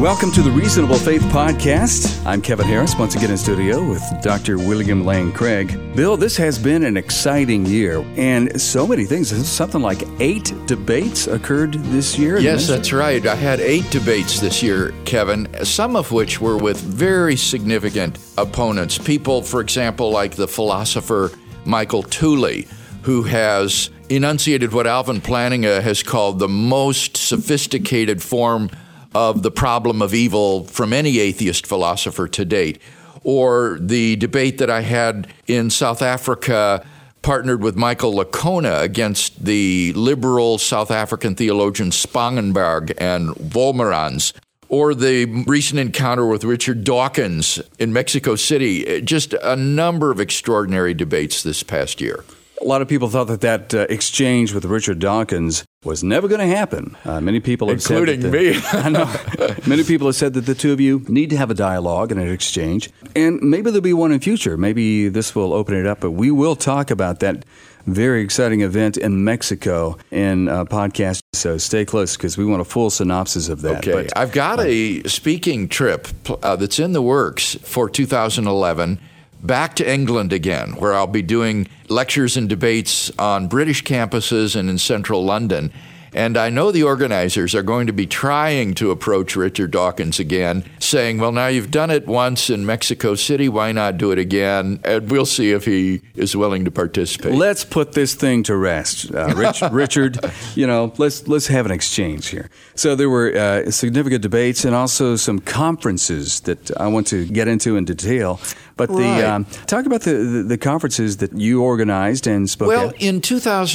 Welcome to the Reasonable Faith Podcast. I'm Kevin Harris, once again in studio with Dr. William Lane Craig. Bill, this has been an exciting year, and so many things. Something like 8 debates occurred this year. Yes, that's right. I had 8 debates this year, Kevin, some of which were with very significant opponents. People, for example, like the philosopher Michael Tooley, who has enunciated what Alvin Plantinga has called the most sophisticated form of the problem of evil from any atheist philosopher to date. Or the debate that I had in South Africa, partnered with Michael Licona against the liberal South African theologians Spangenberg and Wolmerans. Or the recent encounter with Richard Dawkins in Mexico City. Just a number of extraordinary debates this past year. A lot of people thought that exchange with Richard Dawkins was never going to happen. Many people have including said me. I know. Many people have said that the two of you need to have a dialogue and an exchange, and maybe there'll be one in future. Maybe this will open it up, but we will talk about that very exciting event in Mexico in a podcast. So stay close because we want a full synopsis of that. Okay, I've got a speaking trip that's in the works for 2011. Back to England again, where I'll be doing lectures and debates on British campuses and in central London. And I know the organizers are going to be trying to approach Richard Dawkins again, saying, well, now you've done it once in Mexico City, why not do it again? And we'll see if he is willing to participate. Let's put this thing to rest. Richard, let's have an exchange here. So there were significant debates and also some conferences that I want to get into in detail. But talk about the conferences that you organized and spoke at. Well, in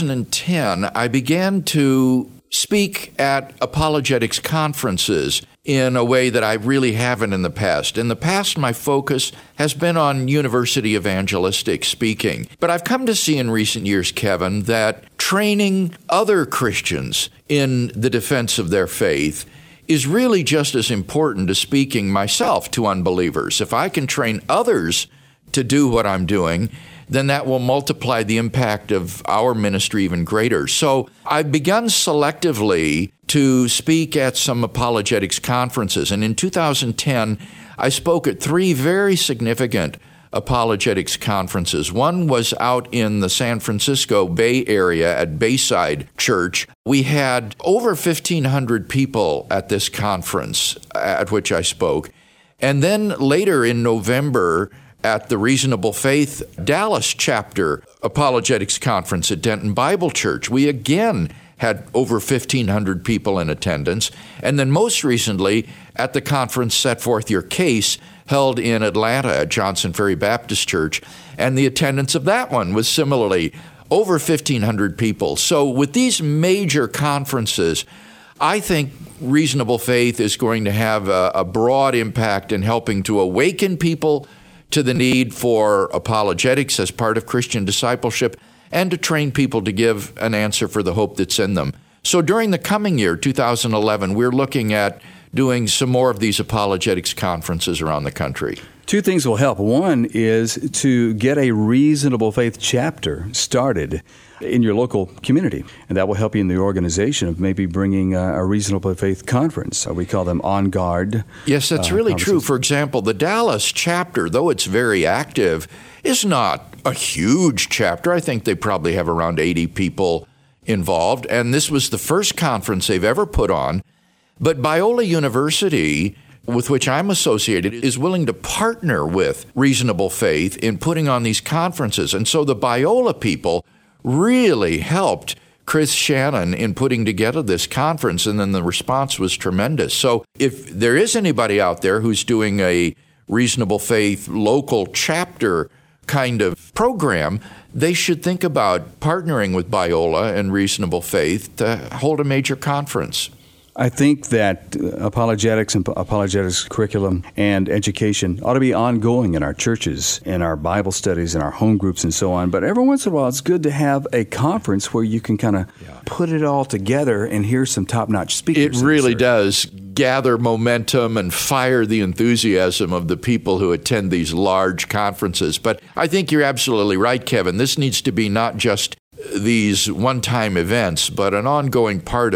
2010, I began to speak at apologetics conferences in a way that I really haven't in the past. In the past, my focus has been on university evangelistic speaking. But I've come to see in recent years, Kevin, that training other Christians in the defense of their faith is really just as important as speaking myself to unbelievers. If I can train others to do what I'm doing, then that will multiply the impact of our ministry even greater. So I've begun selectively to speak at some apologetics conferences. And in 2010, I spoke at 3 very significant apologetics conferences. One was out in the San Francisco Bay Area at Bayside Church. We had over 1,500 people at this conference at which I spoke. And then later in November, at the Reasonable Faith Dallas chapter apologetics conference at Denton Bible Church, we again had over 1,500 people in attendance. And then most recently at the conference Set Forth Your Case, held in Atlanta at Johnson Ferry Baptist Church. And the attendance of that one was similarly over 1,500 people. So with these major conferences, I think Reasonable Faith is going to have a broad impact in helping to awaken people to the need for apologetics as part of Christian discipleship and to train people to give an answer for the hope that's in them. So during the coming year, 2011, we're looking at doing some more of these apologetics conferences around the country. 2 things will help. One is to get a Reasonable Faith chapter started in your local community, and that will help you in the organization of maybe bringing a Reasonable Faith conference. We call them On Guard. Yes, that's really true. For example, the Dallas chapter, though it's very active, is not a huge chapter. I think they probably have around 80 people involved, and this was the first conference they've ever put on. But Biola University, with which I'm associated, is willing to partner with Reasonable Faith in putting on these conferences. And so the Biola people really helped Chris Shannon in putting together this conference, and then the response was tremendous. So if there is anybody out there who's doing a Reasonable Faith local chapter kind of program, they should think about partnering with Biola and Reasonable Faith to hold a major conference. I think that apologetics and apologetics curriculum and education ought to be ongoing in our churches, in our Bible studies, in our home groups, and so on. But every once in a while, it's good to have a conference where you can kind of put it all together and hear some top-notch speakers. It really does gather momentum and fire the enthusiasm of the people who attend these large conferences. But I think you're absolutely right, Kevin. This needs to be not just these one-time events, but an ongoing part of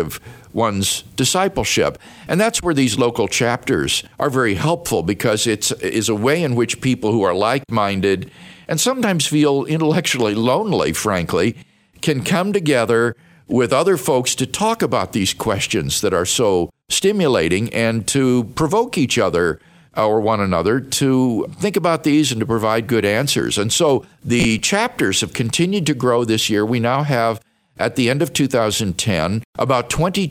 one's discipleship. And that's where these local chapters are very helpful, because it is a way in which people who are like-minded and sometimes feel intellectually lonely, frankly, can come together with other folks to talk about these questions that are so stimulating, and to provoke each other or one another to think about these and to provide good answers. And so the chapters have continued to grow this year. We now have, at the end of 2010, about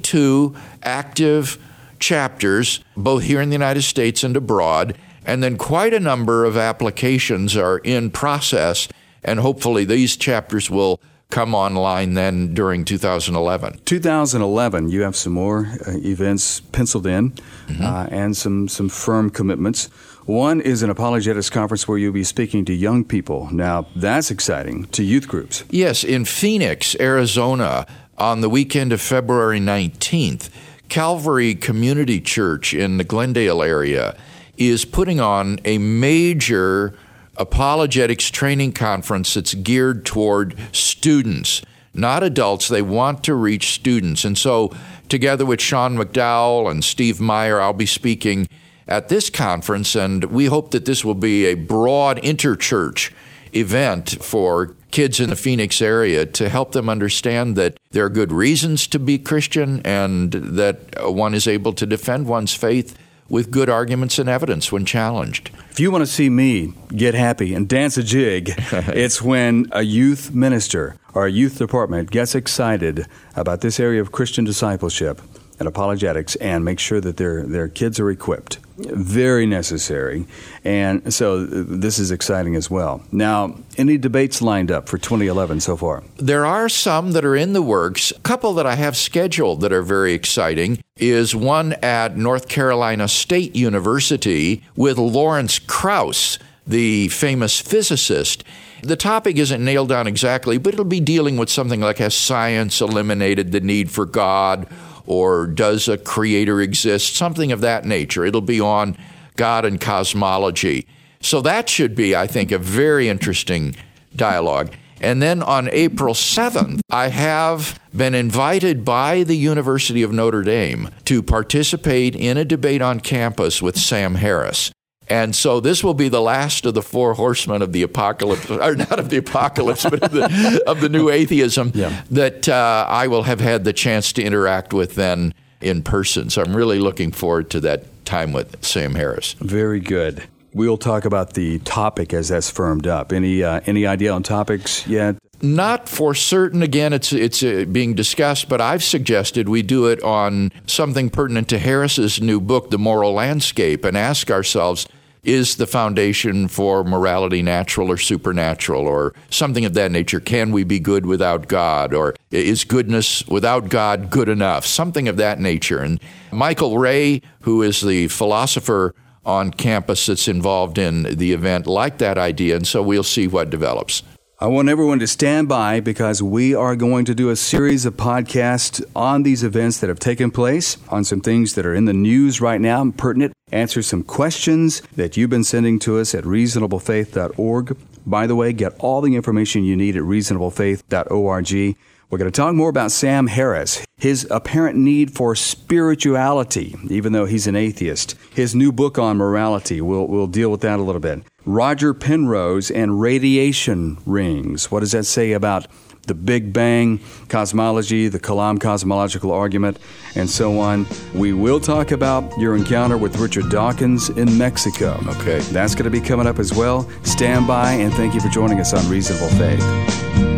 22 active chapters, both here in the United States and abroad, and then quite a number of applications are in process, and hopefully these chapters will come online then during 2011. 2011, you have some more events penciled in, and some firm commitments. One is an apologetics conference where you'll be speaking to young people. Now, that's exciting, to youth groups. Yes, in Phoenix, Arizona, on the weekend of February 19th, Calvary Community Church in the Glendale area is putting on a major apologetics training conference that's geared toward students, not adults. They want to reach students. And so together with Sean McDowell and Steve Meyer, I'll be speaking at this conference, and we hope that this will be a broad interchurch event for kids in the Phoenix area to help them understand that there are good reasons to be Christian, and that one is able to defend one's faith with good arguments and evidence when challenged. If you want to see me get happy and dance a jig, it's when a youth minister or a youth department gets excited about this area of Christian discipleship and apologetics and make sure that their kids are equipped. Very necessary. And so this is exciting as well. Now, any debates lined up for 2011 so far? There are some that are in the works. A couple that I have scheduled that are very exciting is one at North Carolina State University with Lawrence Krauss, the famous physicist. The topic isn't nailed down exactly, but it'll be dealing with something like, has science eliminated the need for God? Or does a creator exist? Something of that nature. It'll be on God and cosmology. So that should be, I think, a very interesting dialogue. And then on April 7th, I have been invited by the University of Notre Dame to participate in a debate on campus with Sam Harris. And so this will be the last of the four horsemen of the apocalypse, or not of the apocalypse, but of the new atheism that I will have had the chance to interact with then in person. So I'm really looking forward to that time with Sam Harris. Very good. We'll talk about the topic as that's firmed up. Any idea on topics yet? Not for certain. Again, it's being discussed, but I've suggested we do it on something pertinent to Harris's new book, The Moral Landscape, and ask ourselves, is the foundation for morality natural or supernatural, or something of that nature? Can we be good without God? Or is goodness without God good enough? Something of that nature. And Michael Ray, who is the philosopher on campus that's involved in the event, liked that idea, and so we'll see what develops. I want everyone to stand by, because we are going to do a series of podcasts on these events that have taken place, on some things that are in the news right now, pertinent, answer some questions that you've been sending to us at reasonablefaith.org. By the way, get all the information you need at reasonablefaith.org. We're going to talk more about Sam Harris, his apparent need for spirituality, even though he's an atheist. His new book on morality, we'll deal with that a little bit. Roger Penrose and radiation rings. What does that say about the Big Bang cosmology, the Kalam cosmological argument, and so on? We will talk about your encounter with Richard Dawkins in Mexico. Okay. That's going to be coming up as well. Stand by, and thank you for joining us on Reasonable Faith.